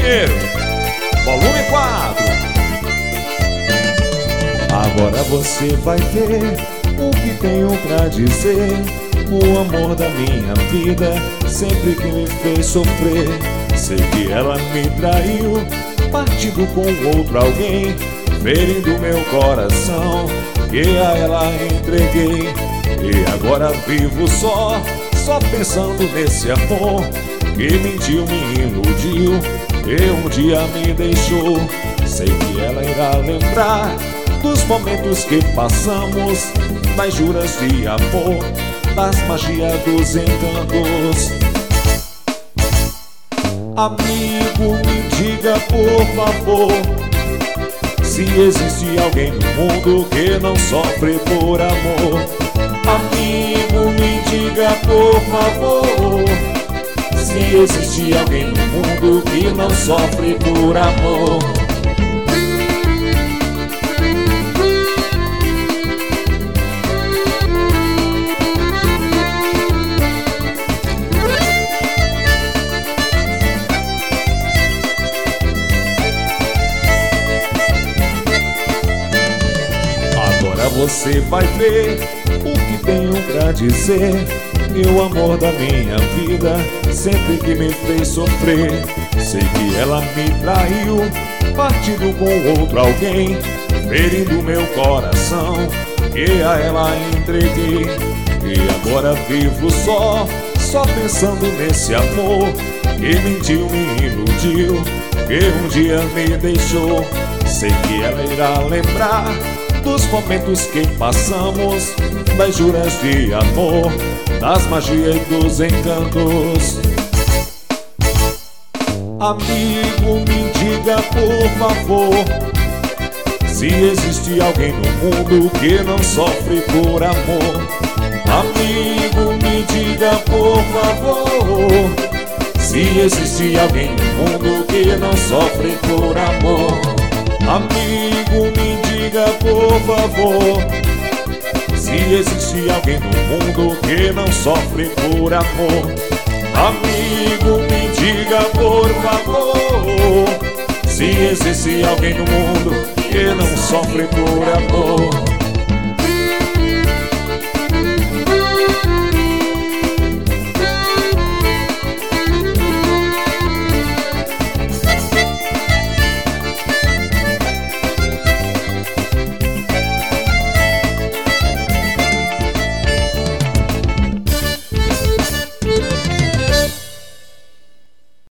Mineiro, volume 4. Agora você vai ver o que tenho pra dizer. O amor da minha vida, sempre que me fez sofrer. Sei que ela me traiu, partindo com outro alguém, ferindo meu coração, que a ela entreguei. E agora vivo só pensando nesse amor, que mentiu, me iludiu, e um dia me deixou. Sei que ela irá lembrar dos momentos que passamos, das juras de amor, das magias dos encantos. Amigo, me diga por favor, se existe alguém no mundo que não sofre por amor. Amigo, me diga por favor, se existe alguém no mundo que não sofre por amor. Agora você vai ver o que tenho pra dizer. E o amor da minha vida, sempre que me fez sofrer. Sei que ela me traiu, partindo com outro alguém, ferindo meu coração, que a ela entreguei. E agora vivo só pensando nesse amor, que mentiu, me iludiu, que um dia me deixou. Sei que ela irá lembrar dos momentos que passamos, das juras de amor, das magias e dos encantos. Amigo, me diga por favor, se existe alguém no mundo que não sofre por amor. Amigo, me diga por favor, se existe alguém no mundo que não sofre por amor. Amigo, me diga por favor, se existe alguém no mundo que não sofre por amor. Amigo, me diga por favor, se existe alguém no mundo que não sofre por amor.